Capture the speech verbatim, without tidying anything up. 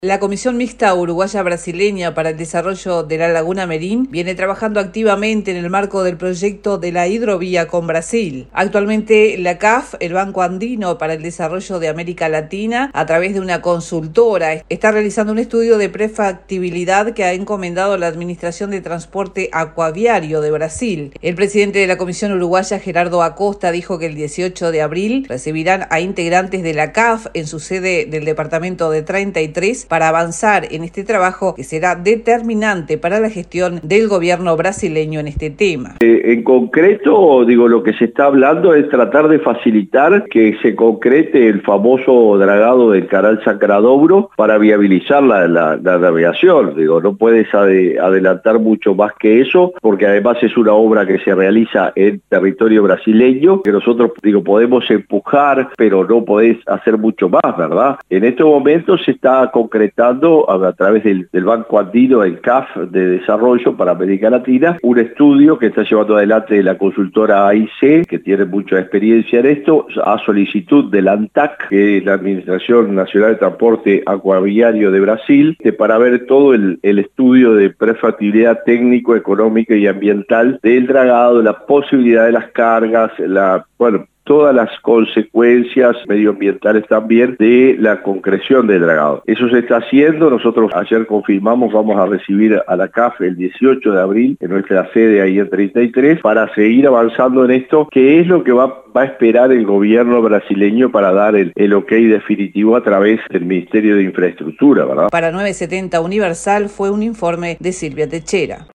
La Comisión Mixta Uruguaya-Brasileña para el Desarrollo de la Laguna Merín viene trabajando activamente en el marco del proyecto de la hidrovía con Brasil. Actualmente la C A F, el Banco Andino para el Desarrollo de América Latina, a través de una consultora, está realizando un estudio de prefactibilidad que ha encomendado la Administración de Transporte Acuaviario de Brasil. El presidente de la Comisión Uruguaya, Gerardo Acosta, dijo que el dieciocho de abril recibirán a integrantes de la C A F en su sede del departamento de treinta y tres para avanzar en este trabajo que será determinante para la gestión del gobierno brasileño en este tema. Eh, en concreto, digo, lo que se está hablando es tratar de facilitar que se concrete el famoso dragado del Canal Sacradobro para viabilizar la, la, la navegación. Digo, no puedes ade, adelantar mucho más que eso, porque además es una obra que se realiza en territorio brasileño, que nosotros, digo, podemos empujar, pero no podés hacer mucho más, ¿verdad? En estos momentos se está concretando a, a través del, del Banco Andino, el C A F de Desarrollo para América Latina, un estudio que está llevando adelante la consultora A I C, que tiene mucha experiencia en esto, a solicitud del ANTAC, que es la Administración Nacional de Transporte Acuaviario de Brasil, para ver todo el, el estudio de prefactibilidad técnico, económica y ambiental del dragado, la posibilidad de las cargas, la, bueno, todas las consecuencias medioambientales también de la concreción del dragado. Eso se está haciendo. Nosotros ayer confirmamos, vamos a recibir a la C A F el dieciocho de abril en nuestra sede ahí en treinta y tres para seguir avanzando en esto, que es lo que va, va a esperar el gobierno brasileño para dar el, el ok definitivo a través del Ministerio de Infraestructura, ¿verdad? Para nueve setenta Universal fue un informe de Silvia Techera.